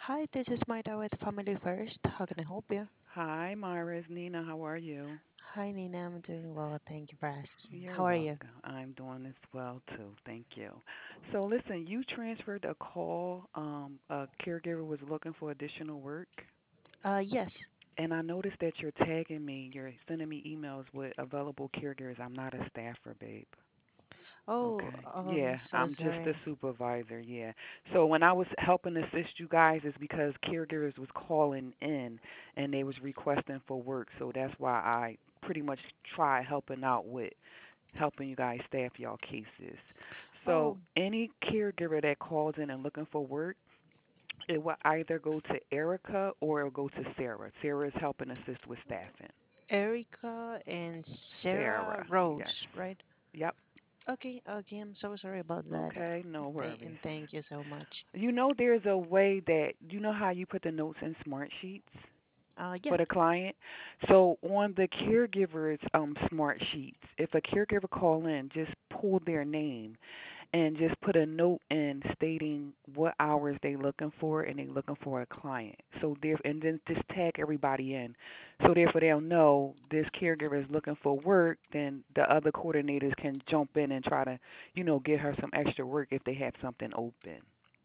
Hi, this is Maida with Family First. How can I help you? Hi, Myra. It's Nina. How are you? Hi, Nina. I'm doing well. Thank you for asking. You're How are you? welcome. I'm doing this well too. Thank you. So, listen, you transferred a call. A caregiver was looking for additional work, Yes. and I noticed that you're tagging me. You're sending me emails with available caregivers. I'm not a staffer, babe. Oh, Okay. I'm Yeah, so I'm just a sorry. supervisor. Yeah. So when I was helping assist you guys, is because caregivers was calling in and they was requesting for work. So that's why I pretty much try helping out with helping you guys staff y'all cases. So Oh, any caregiver that calls in and looking for work, it will either go to Erica or it'll go to Sarah. Sarah is helping assist with staffing. Erica and Sarah Sarah, yes. Rose, right? Yep. Okay. I'm so sorry about that. Okay, no worries. And thank you so much. You know there's a way that you know how you put the notes in smart sheets Yeah. for the client. So on the caregiver's smart sheets, if a caregiver call in, just pull their name and just put a note in stating what hours they looking for and they looking for a client. So there and then just tag everybody in. So therefore they'll know this caregiver is looking for work, then the other coordinators can jump in and try to, get her some extra work if they have something open.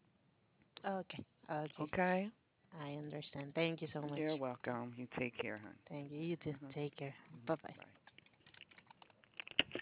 Okay. Okay? I understand. Thank you so You're much. welcome. You take care, hon. Thank you. You too. Hmm. Take care. Hmm. Bye bye. Bye.